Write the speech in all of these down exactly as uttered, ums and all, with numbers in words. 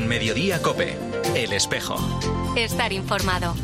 En Mediodía COPE, El Espejo. Estar informado.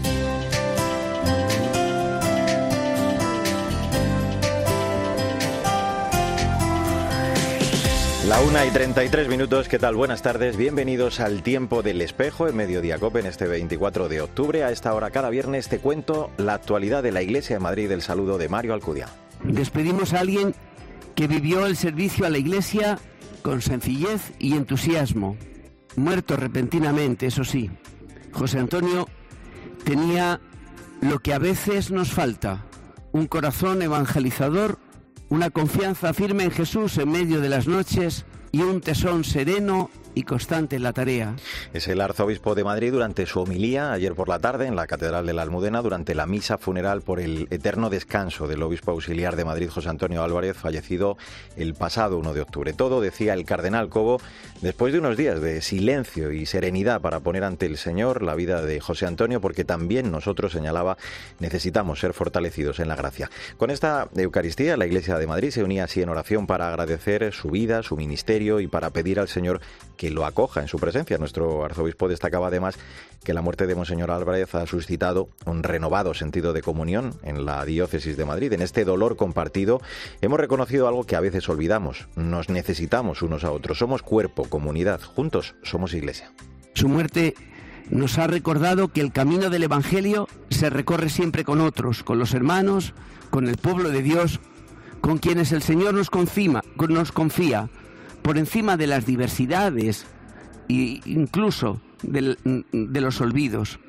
La una y treinta y tres minutos, ¿qué tal? Buenas tardes, bienvenidos al Tiempo del Espejo en Mediodía COPE en este veinticuatro de octubre. A esta hora cada viernes te cuento la actualidad de la Iglesia de Madrid. El saludo de Mario Alcudia. Despedimos a alguien que vivió el servicio a la Iglesia con sencillez y entusiasmo. Muerto repentinamente, eso sí. José Antonio tenía lo que a veces nos falta: un corazón evangelizador, una confianza firme en Jesús en medio de las noches y un tesón sereno y constante en la tarea. Es el arzobispo de Madrid durante su homilía ayer por la tarde en la Catedral de la Almudena durante la misa funeral por el eterno descanso del obispo auxiliar de Madrid, José Antonio Álvarez, fallecido el pasado uno de octubre. Todo, decía el cardenal Cobo, después de unos días de silencio y serenidad para poner ante el Señor la vida de José Antonio, porque también nosotros, señalaba, necesitamos ser fortalecidos en la gracia. Con esta Eucaristía, la Iglesia de Madrid se unía así en oración para agradecer su vida, su ministerio y para pedir al Señor que lo acoja en su presencia. Nuestro arzobispo destacaba además que la muerte de Monseñor Álvarez ha suscitado un renovado sentido de comunión en la diócesis de Madrid. En este dolor compartido hemos reconocido algo que a veces olvidamos: nos necesitamos unos a otros, somos cuerpo, comunidad, juntos somos Iglesia. Su muerte nos ha recordado que el camino del Evangelio se recorre siempre con otros, con los hermanos, con el pueblo de Dios, con quienes el Señor nos confía, nos confía por encima de las diversidades e incluso de, de los olvidos.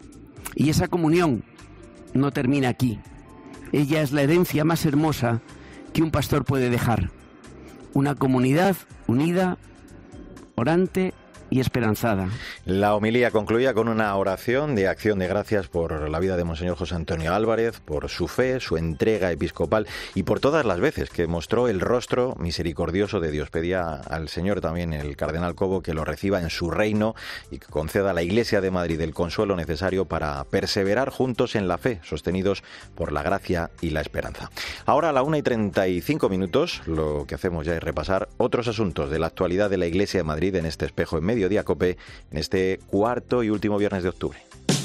Y esa comunión no termina aquí. Ella es la herencia más hermosa que un pastor puede dejar. Una comunidad unida, orante y esperanzada. La homilía concluía con una oración de acción de gracias por la vida de Monseñor José Antonio Álvarez, por su fe, su entrega episcopal y por todas las veces que mostró el rostro misericordioso de Dios. Pedía al Señor también el cardenal Cobo que lo reciba en su reino y que conceda a la Iglesia de Madrid el consuelo necesario para perseverar juntos en la fe, sostenidos por la gracia y la esperanza. Ahora a la una y treinta y cinco minutos, lo que hacemos ya es repasar otros asuntos de la actualidad de la Iglesia de Madrid en este espejo en medio Mediodía COPE en este cuarto y último viernes de octubre.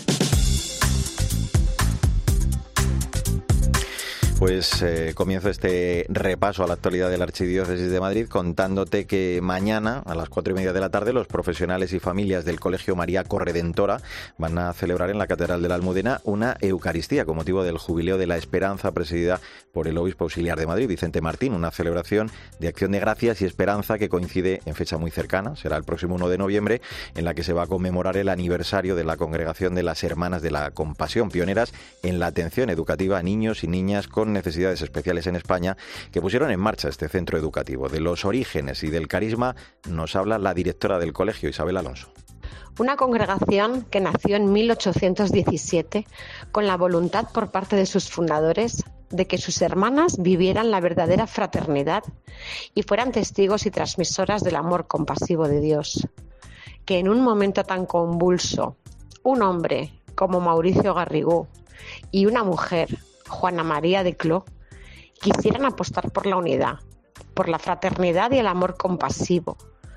Pues eh, comienzo este repaso a la actualidad de la Archidiócesis de Madrid contándote que mañana a las cuatro y media de la tarde los profesionales y familias del Colegio María Corredentora van a celebrar en la Catedral de la Almudena una Eucaristía con motivo del Jubileo de la Esperanza presidida por el obispo auxiliar de Madrid, Vicente Martín, una celebración de acción de gracias y esperanza que coincide en fecha muy cercana, será el próximo uno de noviembre, en la que se va a conmemorar el aniversario de la Congregación de las Hermanas de la Compasión, pioneras en la atención educativa a niños y niñas con necesidades especiales en España, que pusieron en marcha este centro educativo. De los orígenes y del carisma nos habla la directora del colegio, Isabel Alonso. Una congregación que nació en mil ochocientos diecisiete con la voluntad por parte de sus fundadores de que sus hermanas vivieran la verdadera fraternidad y fueran testigos y transmisoras del amor compasivo de Dios. Que en un momento tan convulso, un hombre como Mauricio Garrigó y una mujer, Juana María de Cló, quisieran apostar por la unidad, por la fraternidad y el amor compasivo.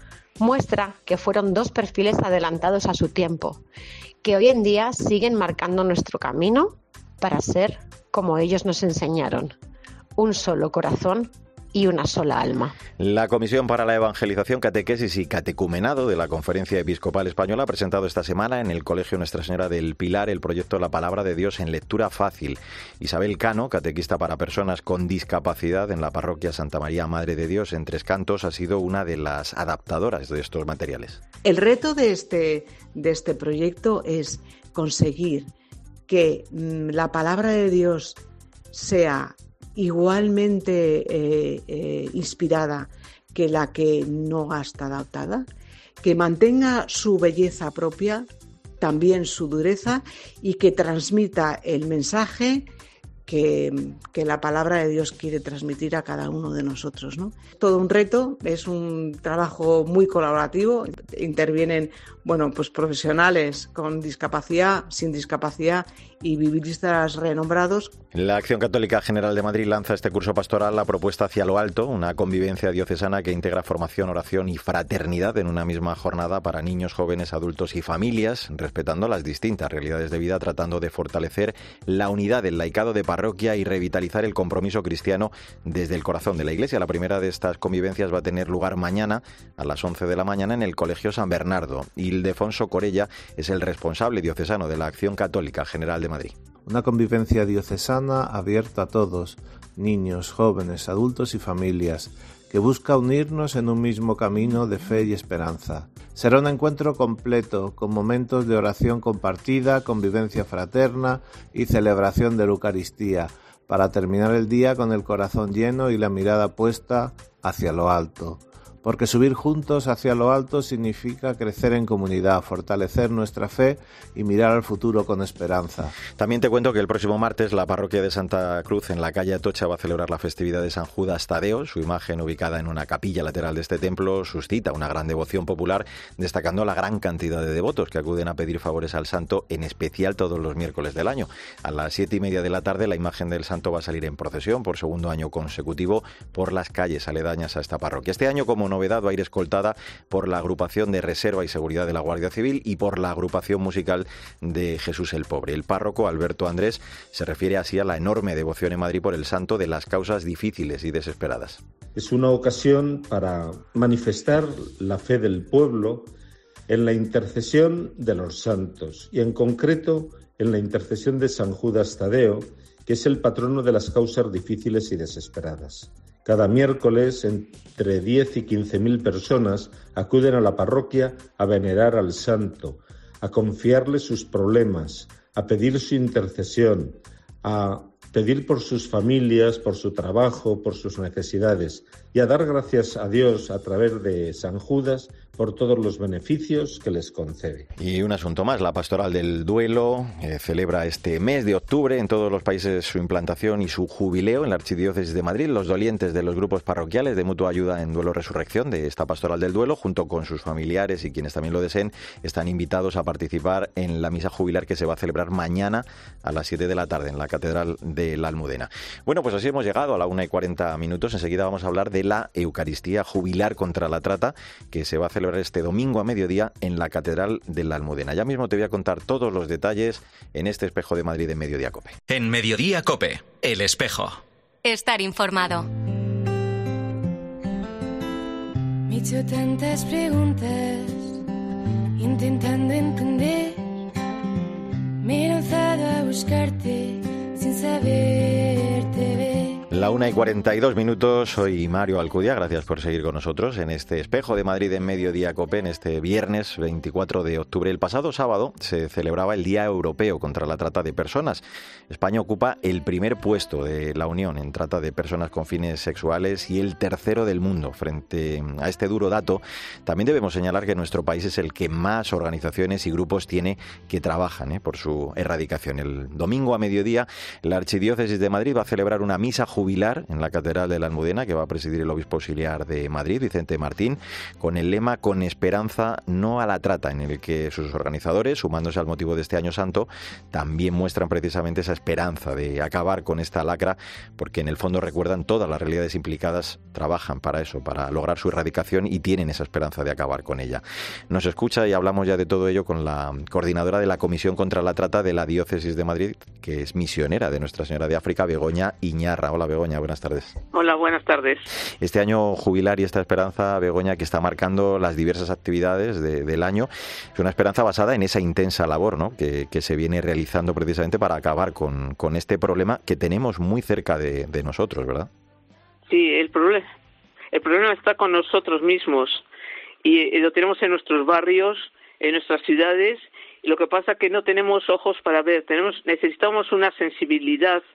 Muestra que fueron dos perfiles adelantados a su tiempo, que hoy en día siguen marcando nuestro camino para ser como ellos nos enseñaron, un solo corazón y una sola alma. La Comisión para la Evangelización, Catequesis y Catecumenado de la Conferencia Episcopal Española ha presentado esta semana en el Colegio Nuestra Señora del Pilar el proyecto La Palabra de Dios en lectura fácil. Isabel Cano, catequista para personas con discapacidad en la parroquia Santa María Madre de Dios en Tres Cantos, ha sido una de las adaptadoras de estos materiales. El reto de este, de este proyecto es conseguir que mmm, la Palabra de Dios sea igualmente eh, eh, inspirada que la que no está adaptada, que mantenga su belleza propia, también su dureza, y que transmita el mensaje que, que la palabra de Dios quiere transmitir a cada uno de nosotros, ¿no? Todo un reto, es un trabajo muy colaborativo, intervienen, bueno, pues profesionales con discapacidad, sin discapacidad y biblistas renombrados. La Acción Católica General de Madrid lanza este curso pastoral La Propuesta hacia lo Alto, una convivencia diocesana que integra formación, oración y fraternidad en una misma jornada para niños, jóvenes, adultos y familias, respetando las distintas realidades de vida, tratando de fortalecer la unidad del laicado de parroquia y revitalizar el compromiso cristiano desde el corazón de la Iglesia. La primera de estas convivencias va a tener lugar mañana a las once de la mañana en el Colegio San Bernardo. Ildefonso Corella es el responsable diocesano de la Acción Católica General de Madrid. Una convivencia diocesana abierta a todos, niños, jóvenes, adultos y familias, que busca unirnos en un mismo camino de fe y esperanza. Será un encuentro completo, con momentos de oración compartida, convivencia fraterna y celebración de la Eucaristía, para terminar el día con el corazón lleno y la mirada puesta hacia lo alto. Porque subir juntos hacia lo alto significa crecer en comunidad, fortalecer nuestra fe y mirar al futuro con esperanza. También te cuento que el próximo martes la parroquia de Santa Cruz en la calle Atocha va a celebrar la festividad de San Judas Tadeo. Su imagen, ubicada en una capilla lateral de este templo, suscita una gran devoción popular, destacando la gran cantidad de devotos que acuden a pedir favores al santo, en especial todos los miércoles del año. A las siete y media de la tarde la imagen del santo va a salir en procesión por segundo año consecutivo por las calles aledañas a esta parroquia. Este año, como no novedad, va a ir escoltada por la agrupación de reserva y seguridad de la Guardia Civil y por la agrupación musical de Jesús el Pobre. El párroco Alberto Andrés se refiere así a la enorme devoción en Madrid por el santo de las causas difíciles y desesperadas. Es una ocasión para manifestar la fe del pueblo en la intercesión de los santos y en concreto en la intercesión de San Judas Tadeo, que es el patrono de las causas difíciles y desesperadas. Cada miércoles, entre diez y quince mil personas acuden a la parroquia a venerar al santo, a confiarle sus problemas, a pedir su intercesión, a pedir por sus familias, por su trabajo, por sus necesidades y a dar gracias a Dios a través de San Judas por todos los beneficios que les concede. Y un asunto más, la Pastoral del Duelo eh, celebra este mes de octubre en todos los países su implantación y su jubileo en la Archidiócesis de Madrid. Los dolientes de los grupos parroquiales de Mutua Ayuda en Duelo Resurrección de esta Pastoral del Duelo, junto con sus familiares y quienes también lo deseen, están invitados a participar en la misa jubilar que se va a celebrar mañana a las siete de la tarde en la Catedral de la Almudena. Bueno, pues así hemos llegado a la una y cuarenta minutos. Enseguida vamos a hablar de la Eucaristía Jubilar contra la Trata, que se va a celebrar este domingo a mediodía en la Catedral de la Almudena. Ya mismo te voy a contar todos los detalles en este Espejo de Madrid en Mediodía COPE. En Mediodía COPE, El Espejo. Estar informado. Me he hecho tantas preguntas, intentando entender. Me he lanzado a buscarte sin saberte ver. La una y cuarenta y dos minutos, soy Mario Alcudia, gracias por seguir con nosotros en este Espejo de Madrid en Mediodía COPE, en este viernes veinticuatro de octubre. El pasado sábado se celebraba el Día Europeo contra la Trata de Personas. España ocupa el primer puesto de la Unión en trata de personas con fines sexuales y el tercero del mundo. Frente a este duro dato, también debemos señalar que nuestro país es el que más organizaciones y grupos tiene que trabajan ¿eh? por su erradicación. El domingo a mediodía, la Archidiócesis de Madrid va a celebrar una misa jubilar en la Catedral de la Almudena, que va a presidir el obispo auxiliar de Madrid, Vicente Martín, con el lema "Con esperanza, no a la trata", en el que sus organizadores, sumándose al motivo de este año santo, también muestran precisamente esa esperanza de acabar con esta lacra, porque en el fondo recuerdan todas las realidades implicadas, trabajan para eso, para lograr su erradicación y tienen esa esperanza de acabar con ella. Nos escucha y hablamos ya de todo ello con la coordinadora de la Comisión contra la Trata de la Diócesis de Madrid, que es misionera de Nuestra Señora de África, Begoña Iñarra. Hola, Begoña, buenas tardes. Hola, buenas tardes. Este año jubilar y esta esperanza, Begoña, que está marcando las diversas actividades de, del año, es una esperanza basada en esa intensa labor, ¿no?, que, que se viene realizando precisamente para acabar con, con este problema que tenemos muy cerca de, de nosotros, ¿verdad? Sí, el problema, el problema está con nosotros mismos y, y lo tenemos en nuestros barrios, en nuestras ciudades. Y lo que pasa es que no tenemos ojos para ver, tenemos necesitamos una sensibilidad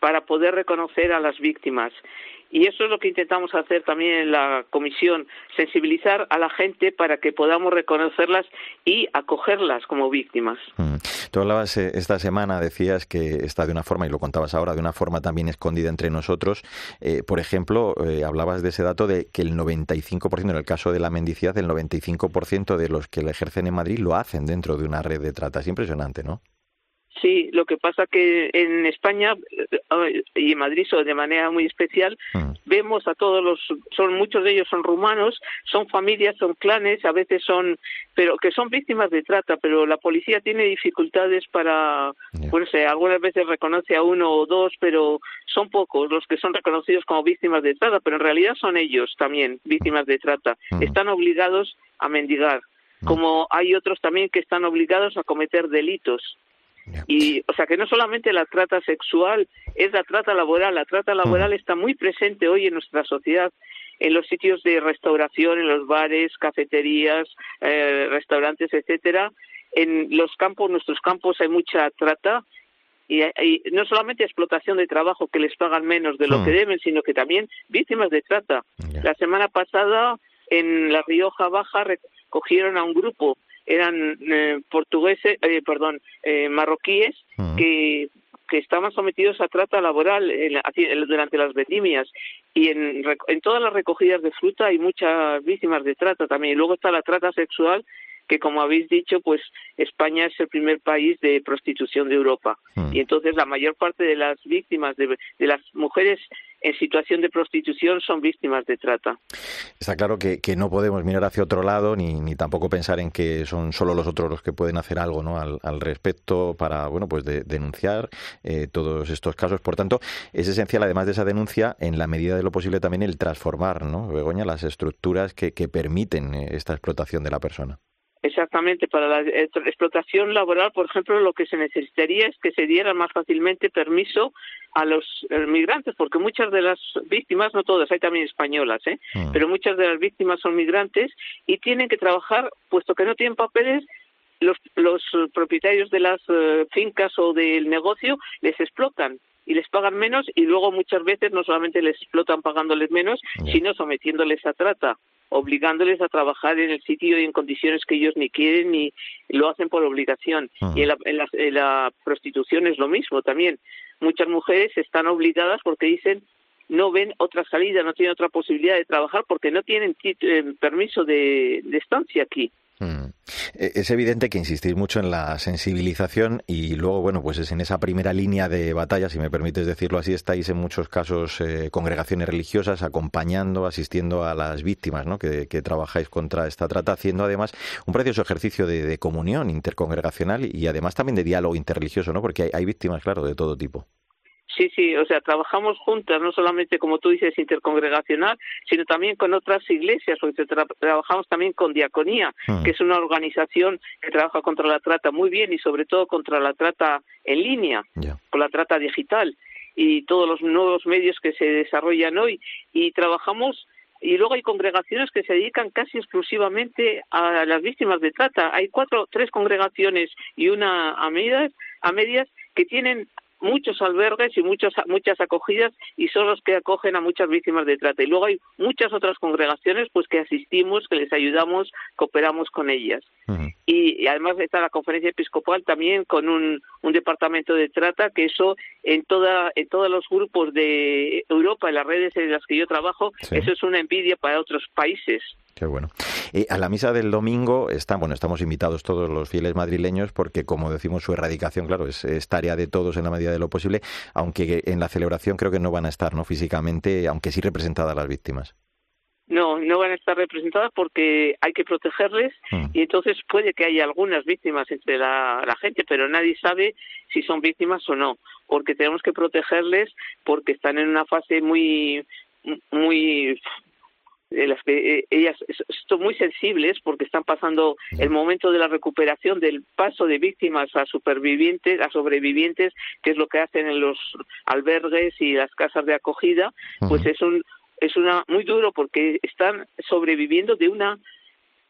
para poder reconocer a las víctimas. Y eso es lo que intentamos hacer también en la comisión, sensibilizar a la gente para que podamos reconocerlas y acogerlas como víctimas. Mm. Tú hablabas eh, esta semana, decías que está de una forma, y lo contabas ahora, de una forma también escondida entre nosotros. Eh, por ejemplo, eh, hablabas de ese dato de que el noventa y cinco por ciento, en el caso de la mendicidad, el noventa y cinco por ciento de los que la ejercen en Madrid lo hacen dentro de una red de trata. Es impresionante, ¿no? Sí, lo que pasa que en España y en Madrid de manera muy especial mm. vemos a todos los, son muchos de ellos son rumanos, son familias, son clanes, a veces son, pero que son víctimas de trata, pero la policía tiene dificultades para, yeah. pues eh, algunas veces reconoce a uno o dos, pero son pocos los que son reconocidos como víctimas de trata, pero en realidad son ellos también víctimas de trata, mm. están obligados a mendigar, mm. como hay otros también que están obligados a cometer delitos. Y, o sea, que no solamente la trata sexual, es la trata laboral. La trata laboral está muy presente hoy en nuestra sociedad, en los sitios de restauración, en los bares, cafeterías, eh, restaurantes, etcétera. En los campos, nuestros campos, hay mucha trata. Y, y no solamente explotación de trabajo, que les pagan menos de lo hmm. que deben, sino que también víctimas de trata. Yeah. La semana pasada, en La Rioja Baja, recogieron a un grupo, eran eh, portugueses, eh, perdón, eh, marroquíes, uh-huh. que que estaban sometidos a trata laboral en la, durante las vendimias, y en, en todas las recogidas de fruta hay muchas víctimas de trata también. Y luego está la trata sexual, que como habéis dicho, pues España es el primer país de prostitución de Europa. Hmm. Y entonces la mayor parte de las víctimas, de, de las mujeres en situación de prostitución, son víctimas de trata. Está claro que, que no podemos mirar hacia otro lado, ni, ni tampoco pensar en que son solo los otros los que pueden hacer algo, ¿no?, al, al respecto para, bueno, pues de, denunciar eh, todos estos casos. Por tanto, es esencial, además de esa denuncia, en la medida de lo posible también el transformar, ¿no, Begoña?, las estructuras que, que permiten esta explotación de la persona. Exactamente, para la explotación laboral, por ejemplo, lo que se necesitaría es que se diera más fácilmente permiso a los migrantes, porque muchas de las víctimas, no todas, hay también españolas, ¿eh? Mm. pero muchas de las víctimas son migrantes y tienen que trabajar, puesto que no tienen papeles, los, los propietarios de las uh, fincas o del negocio les explotan y les pagan menos, y luego muchas veces no solamente les explotan pagándoles menos, yeah. sino sometiéndoles a trata, obligándoles a trabajar en el sitio y en condiciones que ellos ni quieren, ni lo hacen por obligación. Uh-huh. Y en la, en, la, en la prostitución es lo mismo también. Muchas mujeres están obligadas porque dicen no ven otra salida, no tienen otra posibilidad de trabajar porque no tienen tit- eh, permiso de, de estancia aquí. Mm. Es evidente que insistís mucho en la sensibilización y luego, bueno, pues es en esa primera línea de batalla, si me permites decirlo así, estáis en muchos casos eh, congregaciones religiosas acompañando, asistiendo a las víctimas, ¿no?, que, que trabajáis contra esta trata, haciendo además un precioso ejercicio de, de comunión intercongregacional y además también de diálogo interreligioso, ¿no?, porque hay, hay víctimas, claro, de todo tipo. Sí, sí, o sea, trabajamos juntas, no solamente, como tú dices, intercongregacional, sino también con otras iglesias, porque tra- trabajamos también con Diaconía, uh-huh. que es una organización que trabaja contra la trata muy bien y sobre todo contra la trata en línea, yeah. con la trata digital y todos los nuevos medios que se desarrollan hoy, y trabajamos. Y luego hay congregaciones que se dedican casi exclusivamente a las víctimas de trata. Hay cuatro, tres congregaciones y una a medias, a medias que tienen muchos albergues y muchos, muchas acogidas y son los que acogen a muchas víctimas de trata. Y luego hay muchas otras congregaciones pues que asistimos, que les ayudamos, cooperamos con ellas. Uh-huh. Y, y además está la Conferencia Episcopal también con un, un departamento de trata, que eso en toda en todos los grupos de Europa, en las redes en las que yo trabajo, sí. eso es una envidia para otros países. Qué bueno. Eh, a la misa del domingo están, bueno, estamos invitados todos los fieles madrileños porque, como decimos, su erradicación, claro, es, es tarea de todos en la medida de lo posible, aunque en la celebración creo que no van a estar, ¿no?, físicamente, aunque sí representadas las víctimas. No, no van a estar representadas porque hay que protegerles mm. y entonces puede que haya algunas víctimas entre la, la gente, pero nadie sabe si son víctimas o no, porque tenemos que protegerles porque están en una fase muy, muy... en las que eh, ellas son muy sensibles porque están pasando el momento de la recuperación del paso de víctimas a supervivientes, a sobrevivientes, que es lo que hacen en los albergues y las casas de acogida, uh-huh. pues es un es una muy duro porque están sobreviviendo de una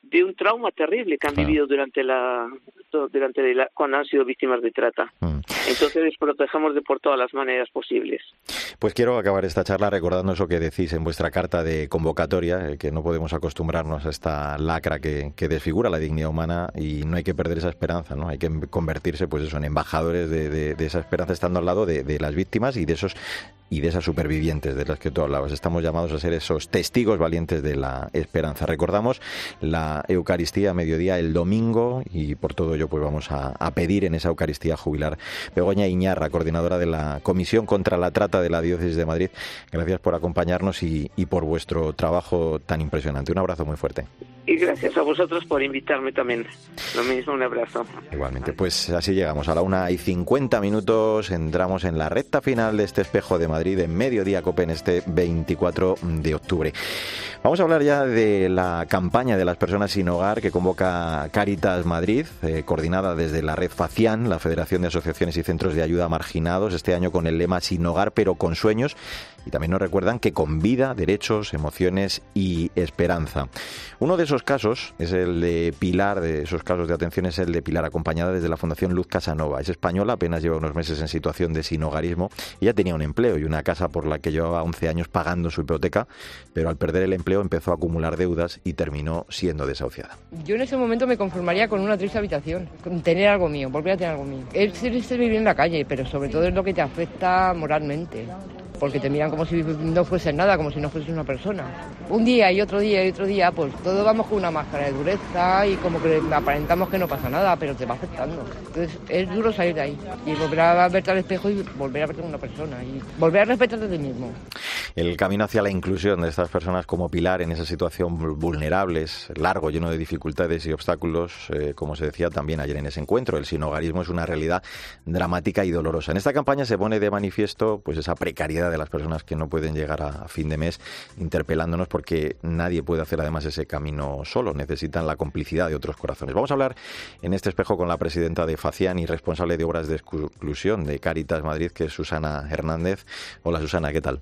de un trauma terrible que han Claro. vivido durante la durante la, cuando han sido víctimas de trata. Mm. Entonces les protegemos de por todas las maneras posibles. Pues quiero acabar esta charla recordando eso que decís en vuestra carta de convocatoria, eh, que no podemos acostumbrarnos a esta lacra que, que desfigura la dignidad humana y no hay que perder esa esperanza, ¿no? Hay que convertirse, pues eso, en embajadores de, de, de esa esperanza, estando al lado de, de las víctimas y de esos y de esas supervivientes de las que tú hablabas. Estamos llamados a ser esos testigos valientes de la esperanza. Recordamos la Eucaristía a mediodía el domingo y por todo ello pues vamos a, a pedir en esa Eucaristía jubilar. Begoña Iñarra, coordinadora de la Comisión contra la Trata de la Diócesis de Madrid, gracias por acompañarnos y, y por vuestro trabajo tan impresionante. Un abrazo muy fuerte. Y gracias a vosotros por invitarme también. Lo mismo, un abrazo. Igualmente, pues así llegamos a la una y cincuenta minutos, entramos en la recta final de este Espejo de Madrid en Mediodía Cope en este veinticuatro de octubre. Vamos a hablar ya de la campaña de las personas sin hogar que convoca Cáritas Madrid, eh, coordinada desde la red FACIAN, la Federación de Asociaciones y Centros de Ayuda a Marginados, este año con el lema Sin hogar pero con sueños, y también nos recuerdan que con vida, derechos, emociones y esperanza. Uno de esos casos es el de Pilar, de esos casos de atención es el de Pilar, acompañada desde la Fundación Luz Casanova. Es española, apenas lleva unos meses en situación de sinhogarismo. Ella tenía un empleo y una casa por la que llevaba once años pagando su hipoteca, pero al perder el empleo empezó a acumular deudas y terminó siendo desahuciada. Yo en ese momento me conformaría con una triste habitación, con tener algo mío, volver a tener algo mío. Es triste vivir en la calle, pero sobre todo es lo que te afecta moralmente, porque te miran como si no fuese nada, como si no fuese una persona. Un día y otro día y otro día, pues todos vamos con una máscara de dureza y como que aparentamos que no pasa nada, pero te va afectando. Entonces es duro salir de ahí y volver a verte al espejo y volver a verte como una persona y volver a respetarte a ti mismo. El camino hacia la inclusión de estas personas como Pilar en esa situación vulnerable es largo, lleno de dificultades y obstáculos, eh, como se decía también ayer en ese encuentro. El sinhogarismo es una realidad dramática y dolorosa. En esta campaña se pone de manifiesto pues esa precariedad de las personas que no pueden llegar a fin de mes, interpelándonos porque nadie puede hacer además ese camino solo, necesitan la complicidad de otros corazones. Vamos a hablar en este espejo con la presidenta de FACIAN y responsable de obras de exclusión de Cáritas Madrid, que es Susana Hernández. Hola Susana, ¿qué tal?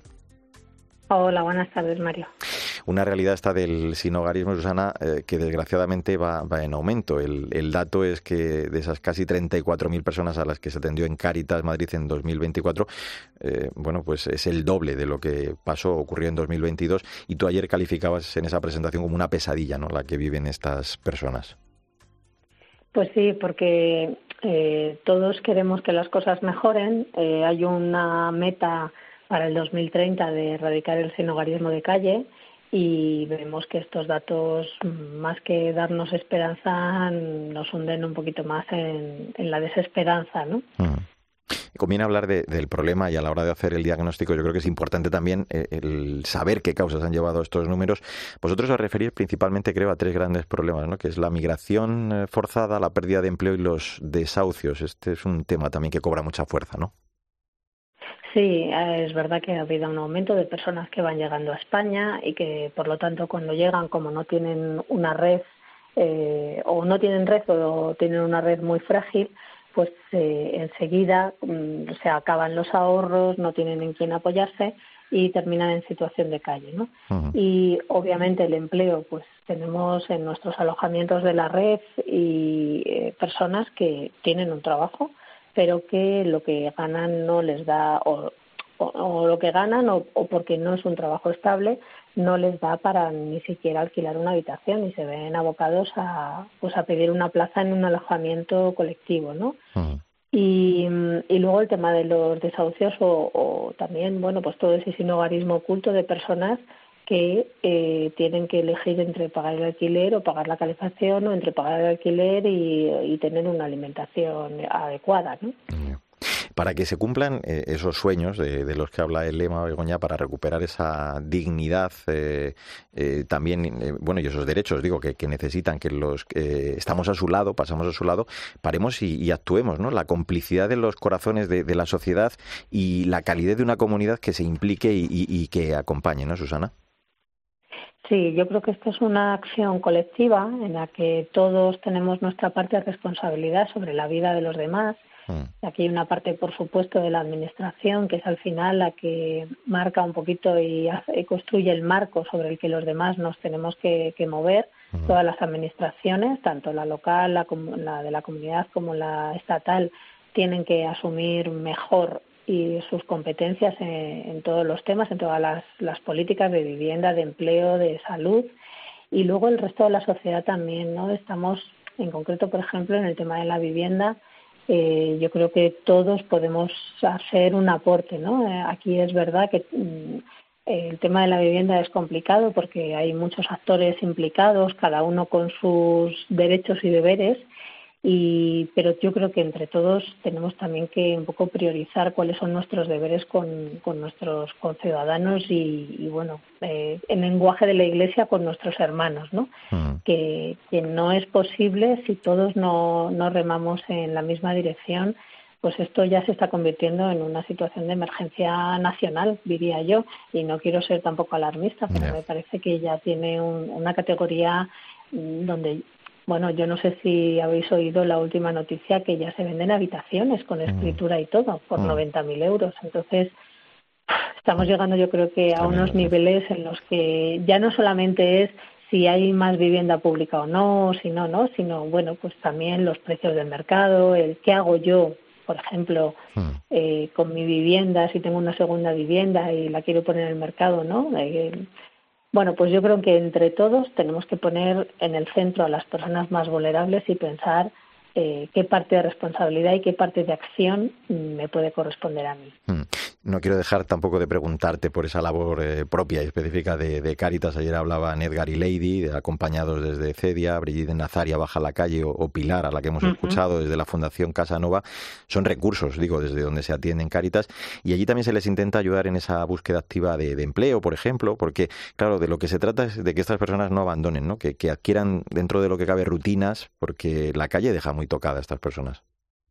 Hola, buenas tardes, Mario. Una realidad esta del sinhogarismo, Susana, eh, que desgraciadamente va, va en aumento. El, el dato es que de esas casi treinta y cuatro mil personas a las que se atendió en Cáritas Madrid en dos mil veinticuatro, eh, bueno, pues es el doble de lo que pasó, ocurrió en dos mil veintidós, y tú ayer calificabas en esa presentación como una pesadilla, ¿no?, la que viven estas personas. Pues sí, porque eh, todos queremos que las cosas mejoren. Eh, hay una meta para el dos mil treinta de erradicar el sinhogarismo de calle y vemos que estos datos, más que darnos esperanza, nos hunden un poquito más en, en la desesperanza, ¿no? Mm. Conviene hablar de, del problema y a la hora de hacer el diagnóstico yo creo que es importante también eh, el saber qué causas han llevado a estos números. Vosotros os referís principalmente, creo, a tres grandes problemas, ¿no?, que es la migración forzada, la pérdida de empleo y los desahucios. Este es un tema también que cobra mucha fuerza, ¿no? Sí, es verdad que ha habido un aumento de personas que van llegando a España y que, por lo tanto, cuando llegan, como no tienen una red eh, o no tienen red o tienen una red muy frágil, pues eh, enseguida um, se acaban los ahorros, no tienen en quién apoyarse y terminan en situación de calle, ¿no? Uh-huh. Y obviamente el empleo, pues tenemos en nuestros alojamientos de la red y eh, personas que tienen un trabajo, pero que lo que ganan no les da, o, o, o lo que ganan, o, o porque no es un trabajo estable, no les da para ni siquiera alquilar una habitación y se ven abocados a, pues a pedir una plaza en un alojamiento colectivo, ¿no? Uh-huh. Y, y luego el tema de los desahucios o, o también, bueno, pues todo ese sinhogarismo oculto de personas que eh, tienen que elegir entre pagar el alquiler o pagar la calefacción, o entre pagar el alquiler y, y tener una alimentación adecuada, ¿no? Para que se cumplan eh, esos sueños de, de los que habla el lema, Begoña, para recuperar esa dignidad, eh, eh, también, eh, bueno, y esos derechos, digo, que, que necesitan, que los eh, estamos a su lado, pasamos a su lado, paremos y, y actuemos, ¿no? La complicidad de los corazones de, de la sociedad y la calidez de una comunidad que se implique y, y, y que acompañe, ¿no, Susana? Sí, yo creo que esto es una acción colectiva en la que todos tenemos nuestra parte de responsabilidad sobre la vida de los demás Mm. Aquí hay una parte, por supuesto, de la administración, que es al final la que marca un poquito y, hace, y construye el marco sobre el que los demás nos tenemos que, que mover. Mm. Todas las administraciones, tanto la local, la, la de la comunidad como la estatal, tienen que asumir mejor y sus competencias en, en todos los temas, en todas las, las políticas de vivienda, de empleo, de salud, y luego el resto de la sociedad también, ¿no? Estamos, en concreto, por ejemplo, en el tema de la vivienda, eh, yo creo que todos podemos hacer un aporte, ¿no? Eh, aquí es verdad que mm, el tema de la vivienda es complicado porque hay muchos actores implicados, cada uno con sus derechos y deberes, Y, pero yo creo que entre todos tenemos también que un poco priorizar cuáles son nuestros deberes con, con nuestros conciudadanos y, y bueno, eh, en lenguaje de la Iglesia con nuestros hermanos, ¿no? Mm. Que, que no es posible si todos no, no remamos en la misma dirección, pues esto ya se está convirtiendo en una situación de emergencia nacional, diría yo, y no quiero ser tampoco alarmista, pero yeah. me parece que ya tiene un, una categoría donde... Bueno, yo no sé si habéis oído la última noticia que ya se venden habitaciones con escritura y todo por mm. noventa mil euros. Entonces, estamos llegando yo creo que a unos niveles en los que ya no solamente es si hay más vivienda pública o no, si no, no, sino, bueno, pues también los precios del mercado, el qué hago yo, por ejemplo, mm. eh, con mi vivienda, si tengo una segunda vivienda y la quiero poner en el mercado, ¿no? Eh, Bueno, pues yo creo que entre todos tenemos que poner en el centro a las personas más vulnerables y pensar eh, qué parte de responsabilidad y qué parte de acción me puede corresponder a mí. Mm. No quiero dejar tampoco de preguntarte por esa labor eh, propia y específica de, de Cáritas. Ayer hablaban Edgar y Lady, acompañados desde Cedia, Brigitte Nazaria Baja la Calle o, o Pilar, a la que hemos uh-huh. escuchado desde la Fundación Casanova. Son recursos, digo, desde donde se atienden Cáritas. Y allí también se les intenta ayudar en esa búsqueda activa de, de empleo, por ejemplo, porque, claro, de lo que se trata es de que estas personas no abandonen, ¿no? Que, que adquieran dentro de lo que cabe rutinas, porque la calle deja muy tocada a estas personas.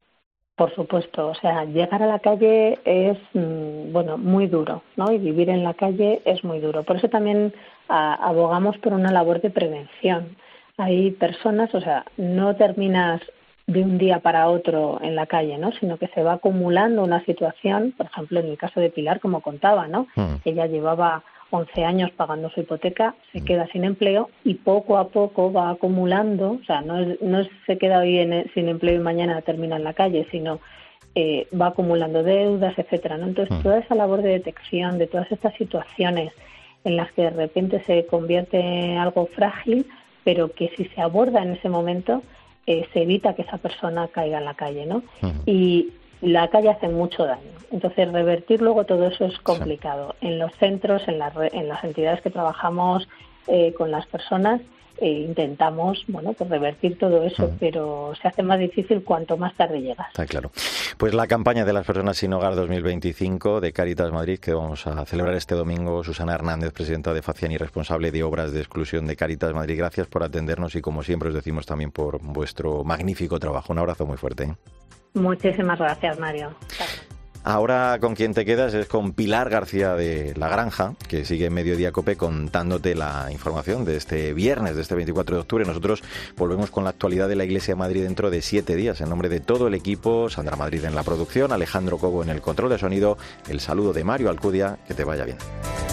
Por supuesto, o sea, llegar a la calle es, bueno, muy duro, ¿no? Y vivir en la calle es muy duro. Por eso también a, abogamos por una labor de prevención. Hay personas, o sea, no terminas de un día para otro en la calle, ¿no? Sino que se va acumulando una situación, por ejemplo, en el caso de Pilar, como contaba, ¿no? Mm. Ella llevaba once años pagando su hipoteca, se queda sin empleo y poco a poco va acumulando, o sea, no es, no es, se queda hoy en, sin empleo y mañana termina en la calle, sino eh, va acumulando deudas, etcétera, ¿no? Entonces, mm. toda esa labor de detección de todas estas situaciones en las que de repente se convierte en algo frágil, pero que si se aborda en ese momento, eh, se evita que esa persona caiga en la calle, ¿no? Mm. Y la calle hace mucho daño. Entonces, revertir luego todo eso es complicado. Sí. En los centros, en las, en las entidades que trabajamos eh, con las personas, eh, intentamos, bueno, pues revertir todo eso, mm. pero se hace más difícil cuanto más tarde llegas. Está claro. Pues la campaña de las personas sin hogar dos mil veinticinco de Cáritas Madrid, que vamos a celebrar este domingo. Susana Hernández, presidenta de Facián y responsable de obras de exclusión de Cáritas Madrid, gracias por atendernos y, como siempre, os decimos también por vuestro magnífico trabajo. Un abrazo muy fuerte, ¿eh? Muchísimas gracias, Mario. Gracias. Ahora con quien te quedas es con Pilar García de La Granja, que sigue en Mediodía COPE contándote la información de este viernes, de este veinticuatro de octubre. Nosotros volvemos con la actualidad de la Iglesia de Madrid dentro de siete días. En nombre de todo el equipo, Sandra Madrid en la producción, Alejandro Cobo en el control de sonido, el saludo de Mario Alcudia. Que te vaya bien.